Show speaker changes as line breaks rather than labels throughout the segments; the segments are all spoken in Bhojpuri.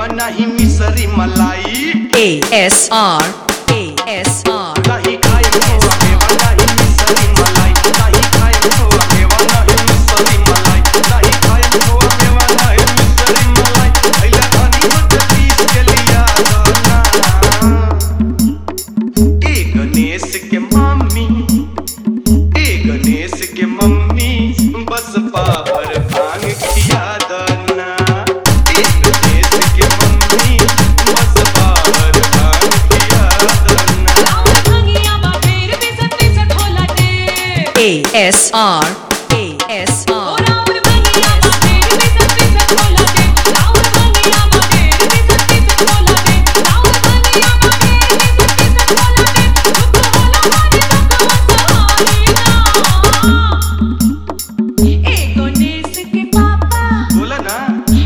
मेवा नहीं मिसरी मलाई
ASR
नहीं खाए खोआ मेवा नहीं मिसरी मलाई नहीं खाए खोआ मेवा नहीं मिसरी मलाई नहीं खाए खोआ मेवा नहीं मिसरी मलाई भैया धनी मत पीस के लिया दाना ए गणेश के मम्मी बस पावर भांग खिया दाना ए गणेश के मम्मी बस पावर भांग खिया दाना
ASR
बोला ना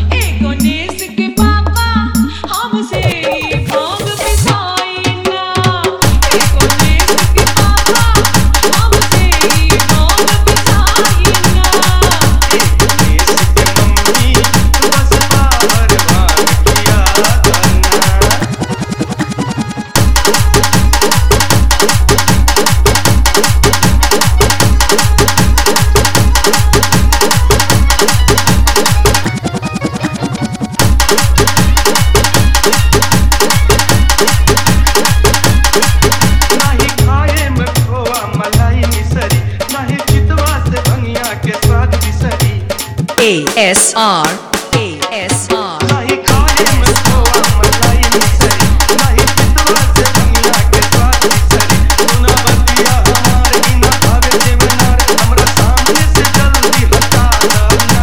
ASR
नहीं खाए में खोआ मलाई मिसरी नहीं चितवा से भंगिया के स्वाद मिसरी सुना बतिया हमार ही ना आवे देवनार हमरा सामने से जल्दी हटा दाना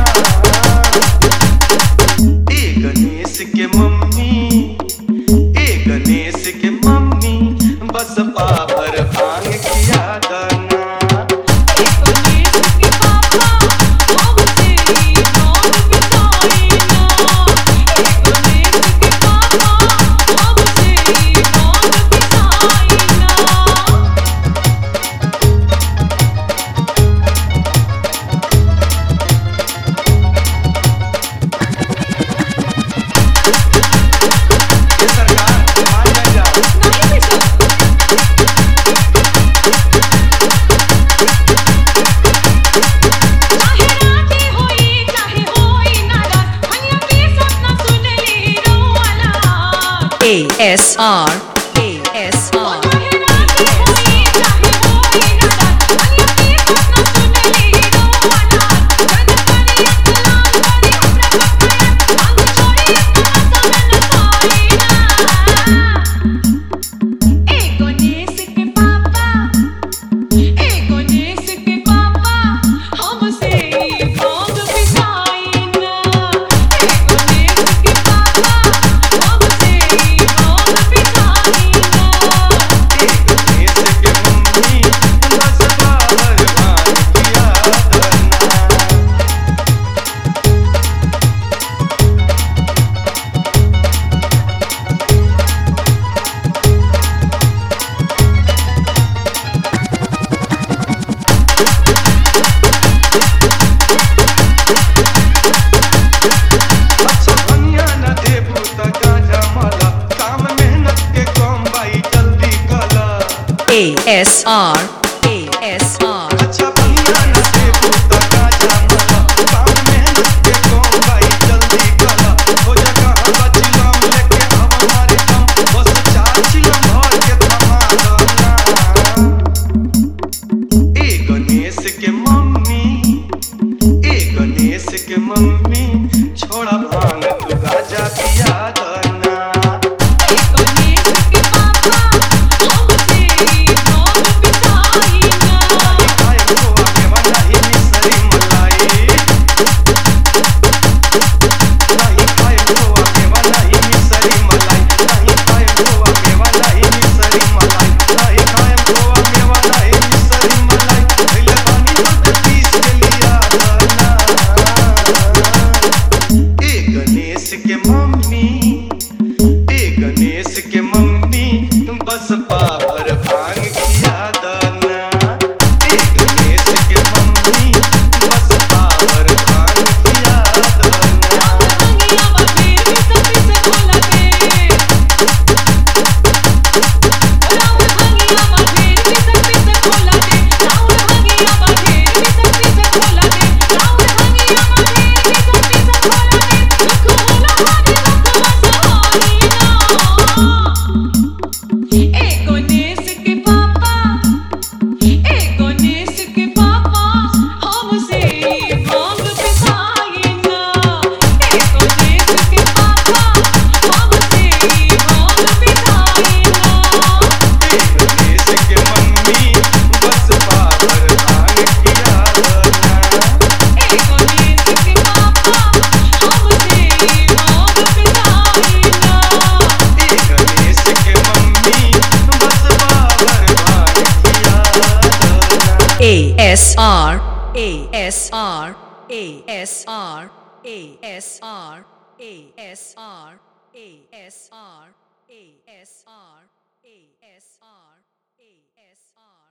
ए गणेश के मम्मी बस पावर भांग खिया दाना
ASR ASR
अच्छा भंगिया न देबू त गाजा मला काम मेहनत के कौन भाई जल्दी कला हो जा कहां बचिलम लेके अब हमारे कम बस चार चिलम भर के थमा दाना ए गणेश के मम्मी छोड़ा भांग तू गाजा पिया दाना
ASR ASR ASR ASR ASR ASR ASR ASR ASR ASR